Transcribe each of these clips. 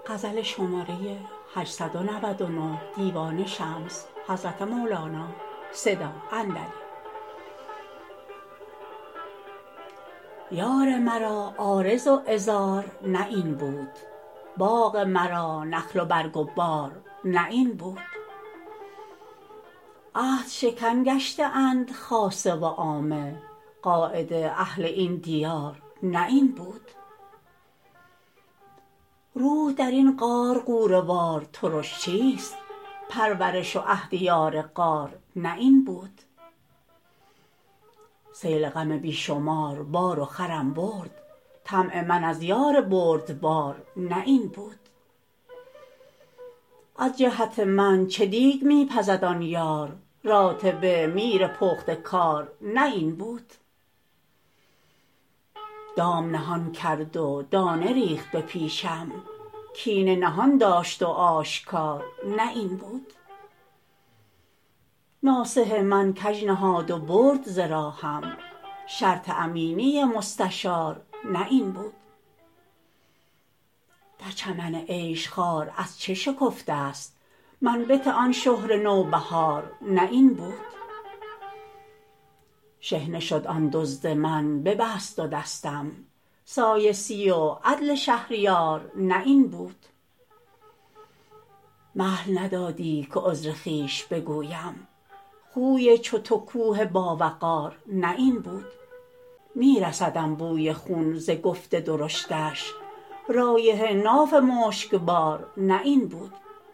یار مرا عارض و عذار نه این بود، باغ مرا نخل و برگ و بار نه این بود. عهدشکن گشته اند خاصه و عامه، قاعده اهل این دیار نه این بود. روح در این غار غوره وار ترش چیست؟ پرورش و عهد یار غار نه این بود. سیل غم بی شمار بار و خرم برد، طمع من از یار بردبار نه این بود. از جهت من چه دیگ می پزد آن یار، راتبه میر پخته کار نه این بود. دام نهان کرد و دانه ریخت به پیشم، کینه نهان داشت و آشکار نه این بود. ناصح من کژ نهاد و برد ز راهم، شرط امینی مستشار نه این بود. در چمن عیش خار از چه شکفته ست؟ منبت آن شهره نوبهار نه این بود. شحنه شد آن دزد من ببست دو دستم، سایسی و عدل شهریار نه این بود. مهل ندادی که عذر خویش بگویم، خوی چو تو کوه باوقار نه این بود. می رسدم بوی خون ز گفت درشتش، رایحه ناف مشکبار نه این بود.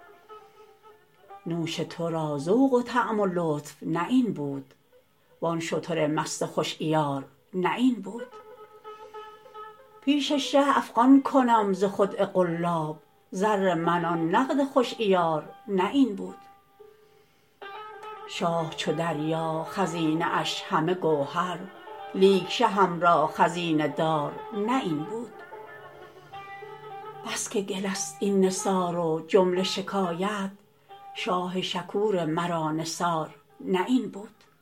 نوش تو را ذوق و طعم و لطف نه این بود، وان شتر مست خوش عیار نه این بود. پیش شه افغان کنم ز خدعه قلاب، زر من آن نقد خوش عیار نه این بود. شاه چو دریا خزینه اش همه گوهر، لیک شهم را خزینه دار نه این بود. بس که گله ست این نثار و جمله شکایت، شاه شکور مرا نثار نه این بود.